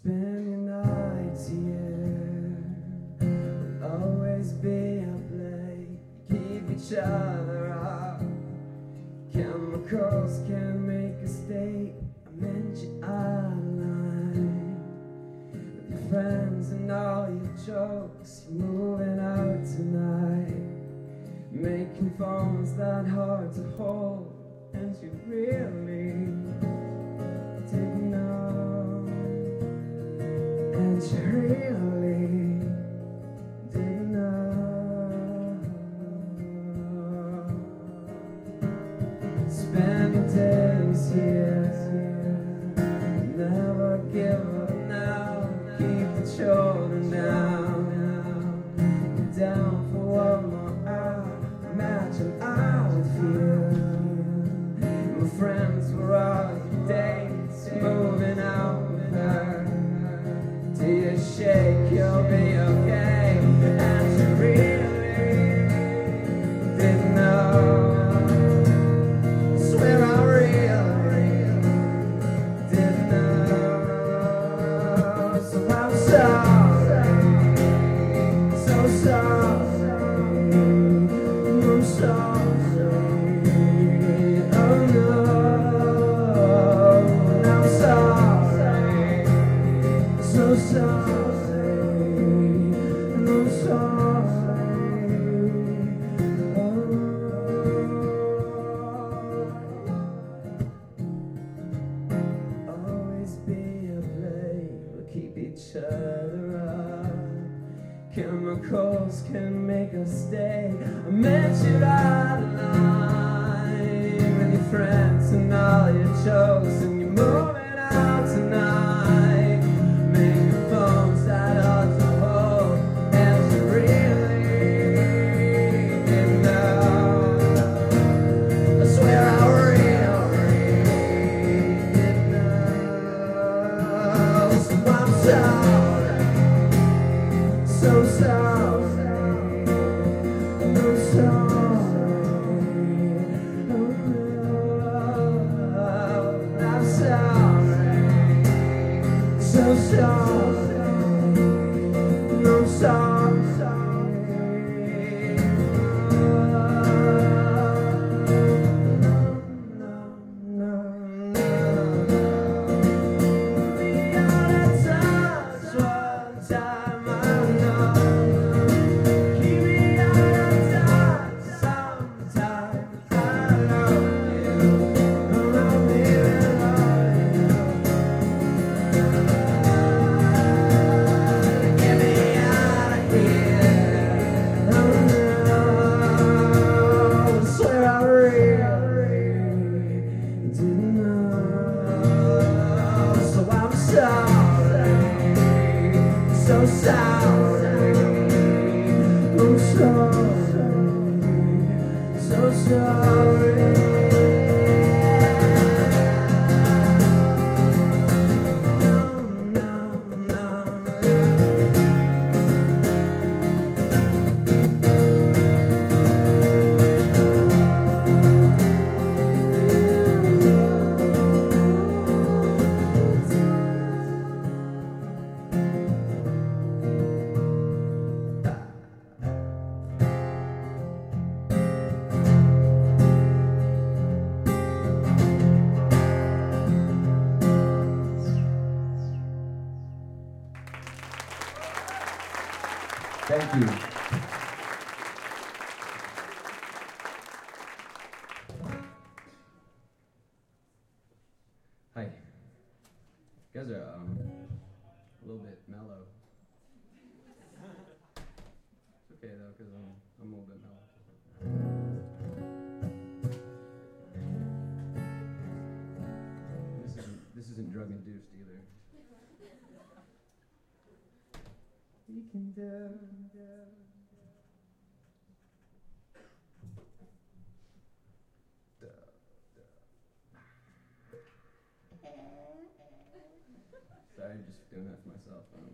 Spending nights here will always be a play. Keep each other up. Chemicals can make a state. I meant you out of line with your friends and all your jokes. You're moving out tonight, making phones that hard to hold. And you really didn't know. And you really didn't know. Spending days here, never give up now. Keep the children down. You're down for one more hour. Imagine I would feel. My friends were all your days, moving out with her. Do you shake, you'll be okay. And you really didn't know. Swear I really didn't know. So I'm sorry, so sorry, I'm sorry. Oh no, I'm sorry, so sorry, I'm sorry. Always be a play, we'll keep each other up. Chemicals can make us stay. I met you out of line with your friends and all your jokes, and you're moving out tonight, making phones that hard to hold. And you really didn't know. I swear I really didn't know. So I'm sorry, so sorry, I'm sorry. Oh no, I'm sorry, so sorry, I'm sorry. No. We out of touch one time, I know. Keep me out of touch sometime. I love you, I'm not living on you. Get me out of here. Oh no, I swear I really didn't know. So I'm sorry, so sorry, I'm sorry, so sorry. Thank you. Hi. You guys are a little bit mellow. It's okay though, because I'm a little bit mellow. This isn't drug induced either. We can do. Sorry, just doing that for myself.